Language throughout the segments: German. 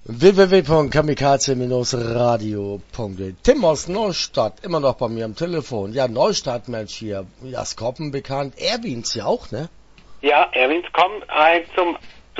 www.kamikaze-radio.de. Tim aus Neustadt, immer noch bei mir am Telefon. Ja, Neustadt, Mensch, hier. Ja, Skoppen bekannt. Erwins ja auch, ne? Ja, Erwins kommt zu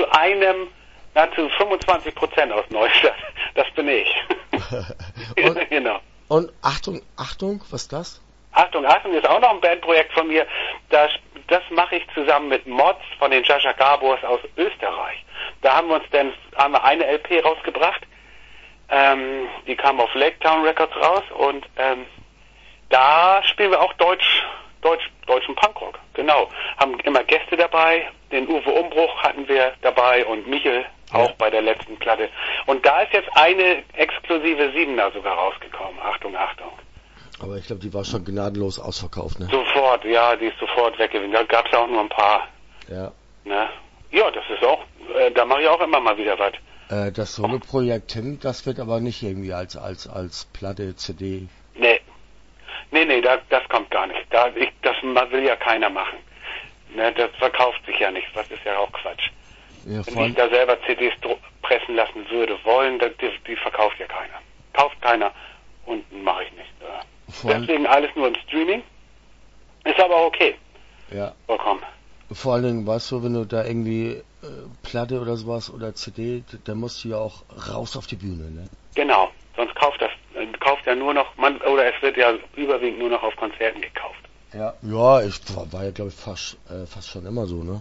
25% aus Neustadt. Das bin ich. Und, genau. Und Achtung, was ist das? Achtung ist auch noch ein Bandprojekt von mir. Das mache ich zusammen mit Mods von den Jaja Gabors aus Österreich. Da haben wir eine LP rausgebracht. Die kam auf Lake Town Records raus und da spielen wir auch deutschen Punkrock. Genau. Haben immer Gäste dabei. Den Uwe Umbruch hatten wir dabei und Michel auch bei der letzten Platte. Und da ist jetzt eine exklusive Siebener sogar rausgekommen. Achtung. Aber ich glaube, die war schon gnadenlos ausverkauft, ne? Sofort, ja, die ist sofort weg gewesen. Da gab es auch nur ein paar. Ja. Ne? Ja, das ist auch, da mache ich auch immer mal wieder was. Das Solo-Projekt Tim, das wird aber nicht irgendwie als Platte, CD. Nee, das kommt gar nicht. Das will ja keiner machen. Ne, das verkauft sich ja nicht. Das ist ja auch Quatsch. Ja, wenn ich da selber CDs pressen lassen wollen, die verkauft ja keiner. Kauft keiner und mache ich nicht. Deswegen alles nur im Streaming. Ist aber okay. Ja. Vollkommen. Vor allen Dingen, weißt du, wenn du da irgendwie Platte oder sowas oder CD, dann musst du ja auch raus auf die Bühne, ne? Genau. Sonst kauft ja nur noch, es wird ja überwiegend nur noch auf Konzerten gekauft. Ja, ich war ja, glaube ich, fast schon immer so, ne?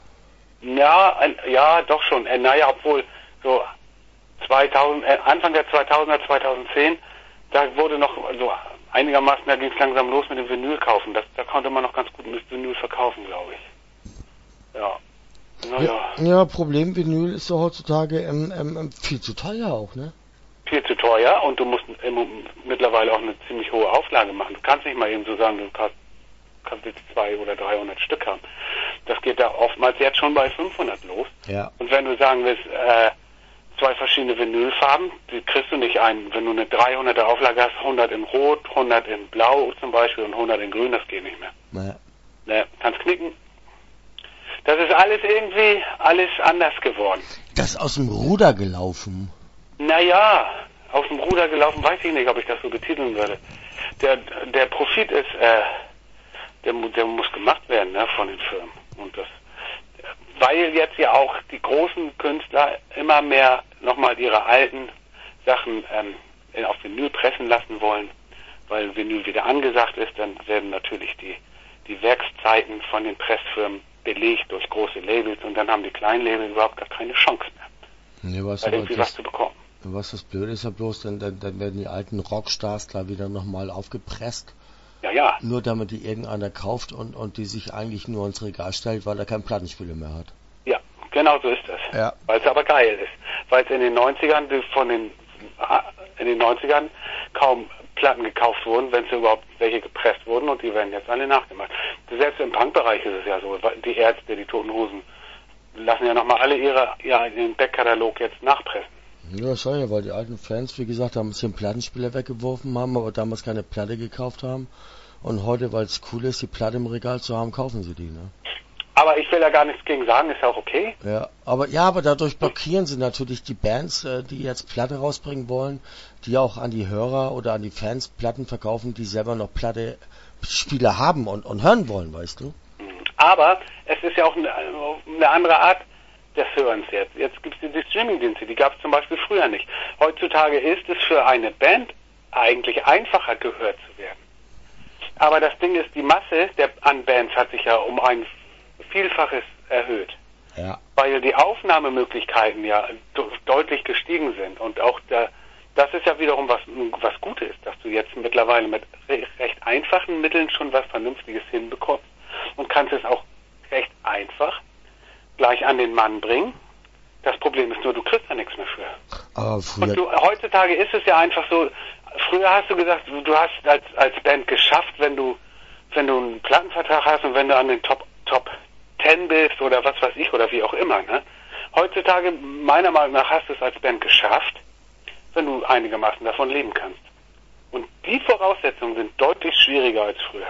Ja, doch schon. Obwohl so Anfang der 2000er, 2010, da wurde noch so einigermaßen, da ging es langsam los mit dem Vinyl kaufen. Da konnte man noch ganz gut mit Vinyl verkaufen, glaube ich. Ja. Ja, Problem Vinyl ist ja heutzutage viel zu teuer auch, ne? Viel zu teuer und du musst mittlerweile auch eine ziemlich hohe Auflage machen. Du kannst nicht mal eben so sagen, du kannst jetzt 200 oder 300 Stück haben. Das geht da oftmals jetzt schon bei 500 los. Ja. Und wenn du sagen willst, 2 verschiedene Vinylfarben, die kriegst du nicht ein. Wenn du eine 300er Auflage hast, 100 in Rot, 100 in Blau zum Beispiel und 100 in Grün, das geht nicht mehr. Naja. Ne, kannst knicken. Das ist alles anders geworden. Das ist aus dem Ruder gelaufen. Naja, aus dem Ruder gelaufen, weiß ich nicht, ob ich das so betiteln würde. Der Profit ist, der muss gemacht werden, ne, von den Firmen. Und weil jetzt ja auch die großen Künstler immer mehr nochmal ihre alten Sachen auf Vinyl pressen lassen wollen, weil Vinyl wieder angesagt ist, dann werden natürlich die Werkszeiten von den Pressfirmen belegt durch große Labels und dann haben die kleinen Labels überhaupt gar keine Chance mehr, irgendwie was zu bekommen. Was das Blöde ist ja bloß, dann werden die alten Rockstars da wieder nochmal aufgepresst. Ja. Nur damit die irgendeiner kauft und die sich eigentlich nur ins Regal stellt, weil er keinen Plattenspieler mehr hat. Ja, genau so ist das. Ja. Weil es aber geil ist. Weil es in den 90ern kaum Platten gekauft wurden, wenn es überhaupt welche gepresst wurden und die werden jetzt alle nachgemacht. Selbst im Punkbereich ist es ja so. Die Ärzte, die Toten Hosen lassen ja nochmal alle ihren Backkatalog jetzt nachpressen. Ja, schau ja, weil die alten Fans, wie gesagt, damals den Plattenspieler weggeworfen haben, aber damals keine Platte gekauft haben. Und heute, weil es cool ist, die Platte im Regal zu haben, kaufen sie die, ne? Aber ich will da gar nichts gegen sagen, ist ja auch okay. Ja, aber dadurch blockieren sie natürlich die Bands, die jetzt Platte rausbringen wollen, die auch an die Hörer oder an die Fans Platten verkaufen, die selber noch Platte-Spieler haben und hören wollen, weißt du? Aber es ist ja auch eine andere Art des Hörens jetzt. Jetzt gibt es die Streaming-Dienste, die gab es zum Beispiel früher nicht. Heutzutage ist es für eine Band eigentlich einfacher, gehört zu werden. Aber das Ding ist, die Masse an Bands hat sich ja um ein Vielfaches erhöht. Ja. Weil die Aufnahmemöglichkeiten ja deutlich gestiegen sind. Und auch das ist ja wiederum was Gutes, dass du jetzt mittlerweile mit recht einfachen Mitteln schon was Vernünftiges hinbekommst und kannst es auch recht einfach gleich an den Mann bringen. Das Problem ist nur, du kriegst da nichts mehr für. Aber früher... Und heutzutage ist es ja einfach so, früher hast du gesagt, du hast als Band geschafft, wenn du einen Plattenvertrag hast und wenn du an den Top 10 bist oder was weiß ich oder wie auch immer, ne? Heutzutage, meiner Meinung nach, hast du es als Band geschafft, wenn du einigermaßen davon leben kannst. Und die Voraussetzungen sind deutlich schwieriger als früher.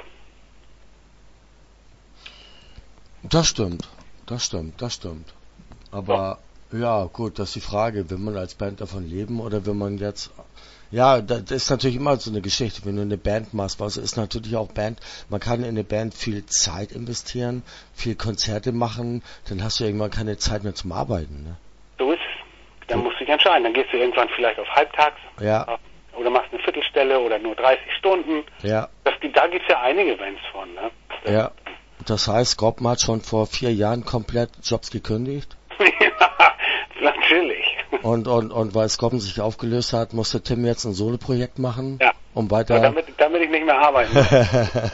Das stimmt. Aber Ja, gut, das ist die Frage, will man als Band davon leben oder will man jetzt... Ja, das ist natürlich immer so eine Geschichte, wenn du eine Band machst, was ist natürlich auch Band, man kann in eine Band viel Zeit investieren, viel Konzerte machen, dann hast du irgendwann keine Zeit mehr zum Arbeiten, ne? So ist es. Dann musst du dich entscheiden. Dann gehst du irgendwann vielleicht auf halbtags. Ja. Oder machst eine Viertelstelle oder nur 30 Stunden. Ja. Da gibt's ja einige Bands von, ne? Ja. Das heißt, Scorpion hat schon vor 4 Jahren komplett Jobs gekündigt. Ja, natürlich. Und weil Scorpion sich aufgelöst hat, musste Tim jetzt ein Soloprojekt machen. Ja. Um weiter... Aber damit ich nicht mehr arbeiten muss.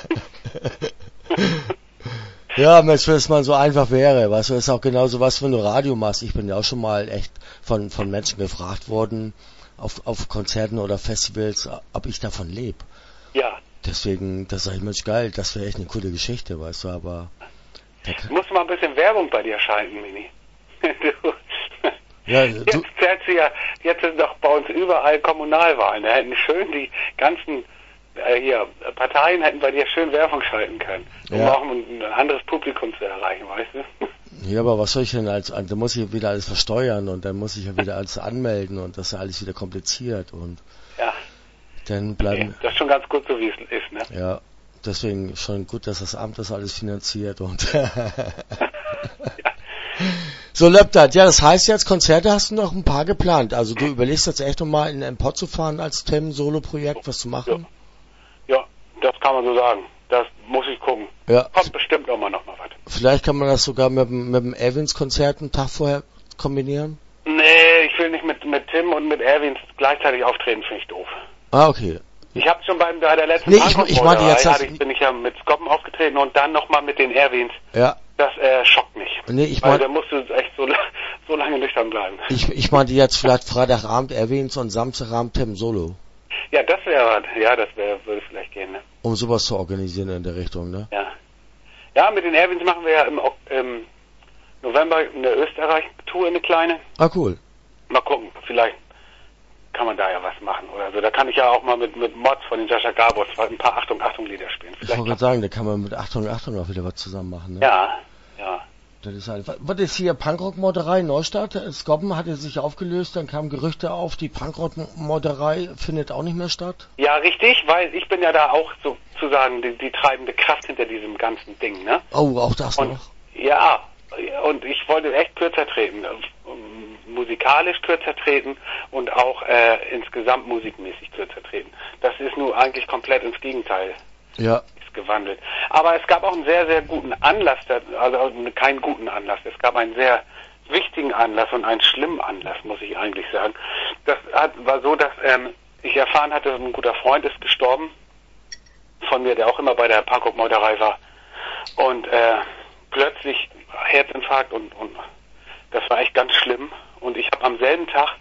Ja, Mensch, wenn es mal so einfach wäre, weißt du, ist auch genauso was, wenn du Radio machst. Ich bin ja auch schon mal echt von Menschen gefragt worden, auf Konzerten oder Festivals, ob ich davon lebe. Ja. Deswegen, das sag ich, Mensch, geil, das wäre echt eine coole Geschichte, weißt du, aber... Du musst mal ein bisschen Werbung bei dir schalten, Mini. Ja, jetzt sind doch bei uns überall Kommunalwahlen. Da hätten schön die ganzen Parteien hätten bei dir schön Werbung schalten können, um auch ein anderes Publikum zu erreichen, weißt du? Ja, aber was soll ich denn da muss ich wieder alles versteuern und dann muss ich ja wieder alles anmelden und das ist ja alles wieder kompliziert und dann bleiben... Okay, das ist schon ganz gut so, wie es ist, ne? Ja, deswegen schon gut, dass das Amt das alles finanziert und... So, Löptert, ja, das heißt jetzt, Konzerte hast du noch ein paar geplant. Also du überlegst jetzt echt nochmal in den Pott zu fahren als Tim-Solo-Projekt, was zu machen? Ja, das kann man so sagen. Das muss ich gucken. Ja. Kommt bestimmt auch mal noch mal was. Vielleicht kann man das sogar mit dem Erwins-Konzert einen Tag vorher kombinieren? Nee, ich will nicht mit Tim und mit Erwins gleichzeitig auftreten, finde ich doof. Ah, okay. Ich habe schon bei der letzten ich meinte jetzt... bin ich ja mit Scoppen aufgetreten und dann nochmal mit den Erwins. Ja. Das schockt mich. Nee, weil da musst du echt so lange nüchtern bleiben. Ich meinte jetzt vielleicht Freitagabend Erwins und Samstagabend Tim Solo. Ja, das würde vielleicht gehen, ne? Um sowas zu organisieren in der Richtung, ne? Ja. Ja, mit den Erwins machen wir ja im November eine Österreich-Tour, eine kleine. Ah, cool. Mal gucken, vielleicht kann man da ja was machen oder so. Da kann ich ja auch mal mit Mods von den Sascha Gabors ein paar Achtung, Achtung Lieder spielen. Ich wollte gerade sagen, da kann man mit Achtung, Achtung auch wieder was zusammen machen, ne? Ja. Das ist halt, was ist hier Punkrock-Morderei Neustadt? Scoppen hatte sich aufgelöst, dann kamen Gerüchte auf, die Punkrock-Morderei findet auch nicht mehr statt? Ja, richtig, weil ich bin ja da auch sozusagen die treibende Kraft hinter diesem ganzen Ding, ne? Oh, auch das noch? Ja, und ich wollte echt kürzer treten, musikalisch kürzer treten und auch insgesamt musikmäßig kürzer treten. Das ist nun eigentlich komplett ins Gegenteil. Ja. Gewandelt. Aber es gab auch einen sehr, sehr guten Anlass, also keinen guten Anlass, es gab einen sehr wichtigen Anlass und einen schlimmen Anlass, muss ich eigentlich sagen. Das war so, dass ich erfahren hatte, ein guter Freund ist gestorben von mir, der auch immer bei der Punkrock-Meuterei war und plötzlich Herzinfarkt und das war echt ganz schlimm und ich habe am selben Tag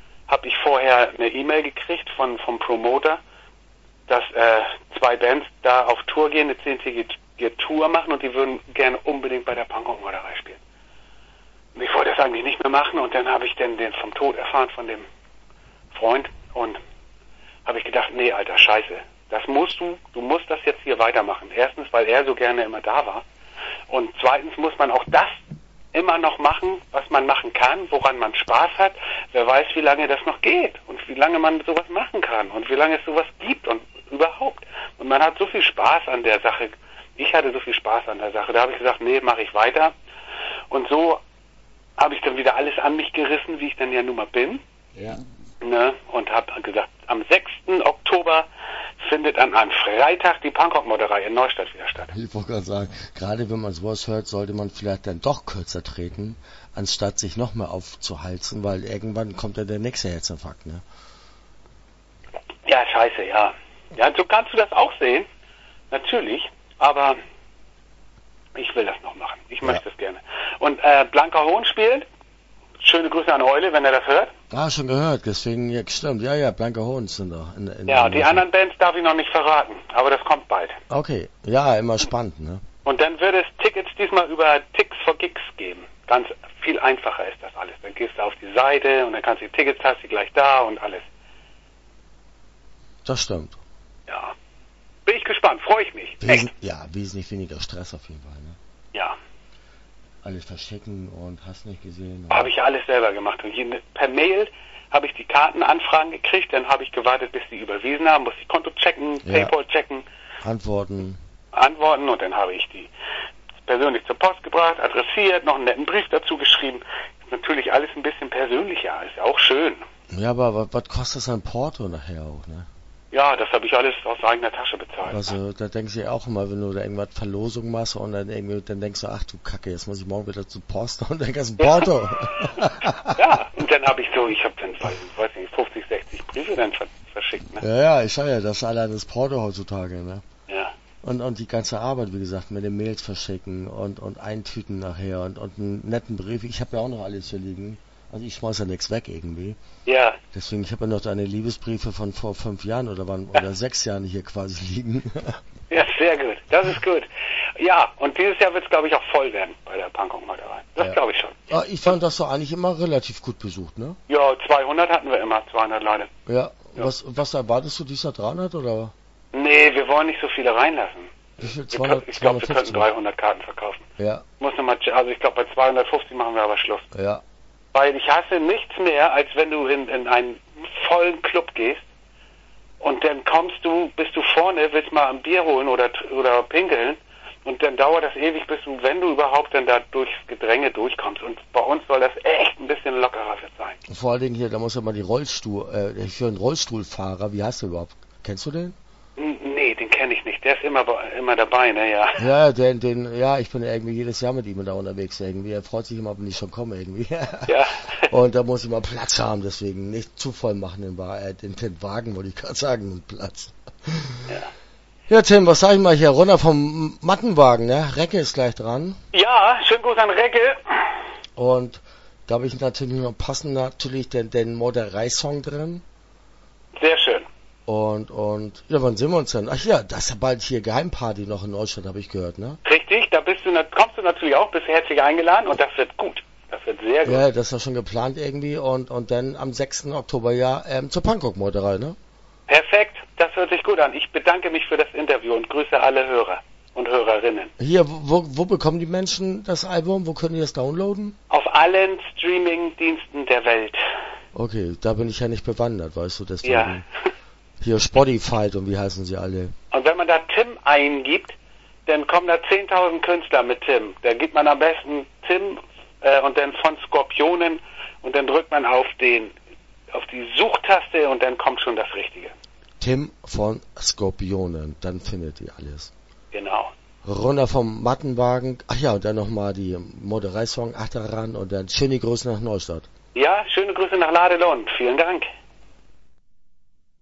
vorher eine E-Mail gekriegt vom Promoter, dass 2 Bands da auf Tour gehen, eine 10-tägige Tour machen und die würden gerne unbedingt bei der Punkrock-Meuterei spielen. Und ich wollte das eigentlich nicht mehr machen und dann habe ich den vom Tod erfahren von dem Freund und habe ich gedacht, nee, Alter, scheiße, du musst das jetzt hier weitermachen. Erstens, weil er so gerne immer da war und zweitens muss man auch das immer noch machen, was man machen kann, woran man Spaß hat. Wer weiß, wie lange das noch geht und wie lange man sowas machen kann und wie lange es sowas gibt und überhaupt. Und man hat so viel Spaß an der Sache. Ich hatte so viel Spaß an der Sache. Da habe ich gesagt, nee, mache ich weiter. Und so habe ich dann wieder alles an mich gerissen, wie ich dann ja nun mal bin. Ja. Ne? Und habe gesagt, am 6. Oktober findet an einem Freitag die Punkrock-Meuterei in Neustadt wieder statt. Ich wollte gerade sagen, gerade wenn man sowas hört, sollte man vielleicht dann doch kürzer treten, anstatt sich noch mehr aufzuhalten, weil irgendwann kommt ja der nächste Herzinfarkt, ne? Ja, scheiße, ja. Ja, so kannst du das auch sehen, natürlich, aber ich will das noch machen. Ich möchte das gerne. Und Blanker Hohn spielt. Schöne Grüße an Eule, wenn er das hört. Ah, schon gehört, deswegen, ja, stimmt. Ja, Blanker Hohn sind da. Ja, die anderen Bands darf ich noch nicht verraten, aber das kommt bald. Okay, ja, immer spannend, ne? Und dann wird es Tickets diesmal über Tix for Gigs geben. Ganz viel einfacher ist das alles. Dann gehst du auf die Seite und dann kannst du die Tickets, hast du gleich da und alles. Das stimmt. Ja. Bin ich gespannt, freue ich mich. Echt. Ja, wesentlich weniger Stress auf jeden Fall, ne? Ja. alles verschicken und hast nicht gesehen. Habe ich ja alles selber gemacht. Und per Mail habe ich die Kartenanfragen gekriegt, dann habe ich gewartet, bis die überwiesen haben, muss ich Konto checken, PayPal checken. Antworten und dann habe ich die persönlich zur Post gebracht, adressiert, noch einen netten Brief dazu geschrieben. Ist natürlich alles ein bisschen persönlicher, ist auch schön. Ja, aber was kostet das an Porto nachher auch, ne? Ja, das habe ich alles aus eigener Tasche bezahlt. Also da denkst du ja auch immer, wenn du da irgendwas Verlosung machst und dann denkst du, ach du Kacke, jetzt muss ich morgen wieder zur Post und dann kannst du Porto. Ja, und dann habe ich dann, weiß nicht, 50, 60 Briefe dann verschickt, ne? Ja, ich sag ja, das ist allein das Porto heutzutage, ne? Ja. Und die ganze Arbeit, wie gesagt, mit den Mails verschicken und eintüten nachher und einen netten Brief. Ich habe ja auch noch alles hier liegen. Also ich schmeiß ja nichts weg irgendwie. Ja. Deswegen, ich habe ja noch deine Liebesbriefe von vor 5 Jahren oder 6 Jahren hier quasi liegen. Ja, sehr gut. Das ist gut. Ja, und dieses Jahr wird es, glaube ich, auch voll werden bei der Punkrock-Malerei. Das glaube ich schon. Ja, ich fand das so eigentlich immer relativ gut besucht, ne? Ja, 200 hatten wir immer, 200 Leute. Ja. Was erwartest du, dieses Jahr 300 oder? Nee, wir wollen nicht so viele reinlassen. Wie viel? Ich glaube, wir könnten 300 Karten verkaufen. Ja. Also ich glaube, bei 250 machen wir aber Schluss. Ja. Weil ich hasse nichts mehr, als wenn du in einen vollen Club gehst und dann bist du vorne, willst mal ein Bier holen oder pinkeln und dann dauert das ewig, wenn du überhaupt dann da durchs Gedränge durchkommst. Und bei uns soll das echt ein bisschen lockerer sein. Vor allen Dingen hier, da muss ja mal für einen Rollstuhlfahrer, wie heißt der überhaupt? Kennst du den? Nee, den kenne ich nicht. Der ist immer dabei, ne, ja. Ja, ich bin irgendwie jedes Jahr mit ihm da unterwegs irgendwie. Er freut sich immer, wenn ich schon komme irgendwie. Ja. Und da muss ich mal Platz haben, deswegen nicht zu voll machen den Wagen, wollte ich gerade sagen, den Platz. Ja. Ja, Tim, was sag ich mal hier, runter vom Mattenwagen, ne? Recke ist gleich dran. Ja, schönen Gruß an Recke. Und da habe ich natürlich noch passend den Moderei-Song drin. Sehr schön. Und ja, wann sehen wir uns denn? Ach ja, das ist ja bald hier Geheimparty noch in Neustadt, habe ich gehört, ne? Richtig, da kommst du natürlich auch, bist herzlich eingeladen und das wird gut. Das wird sehr gut. Ja, das ist ja schon geplant irgendwie und dann am 6. Oktober zur Punkrock-Malerei, ne? Perfekt, das hört sich gut an. Ich bedanke mich für das Interview und grüße alle Hörer und Hörerinnen. Hier, wo bekommen die Menschen das Album? Wo können die das downloaden? Auf allen Streaming-Diensten der Welt. Okay, da bin ich ja nicht bewandert, weißt du, deswegen. Ja. Hier Spotify und wie heißen sie alle? Und wenn man da Tim eingibt, dann kommen da 10.000 Künstler mit Tim. Da gibt man am besten Tim und dann von Skorpionen und dann drückt man auf die Suchtaste und dann kommt schon das Richtige. Tim von Skorpionen, dann findet ihr alles. Genau. Runter vom Mattenwagen, ach ja, und dann nochmal die Moderei-Song ran und dann schöne Grüße nach Neustadt. Ja, schöne Grüße nach Ladelund. Vielen Dank.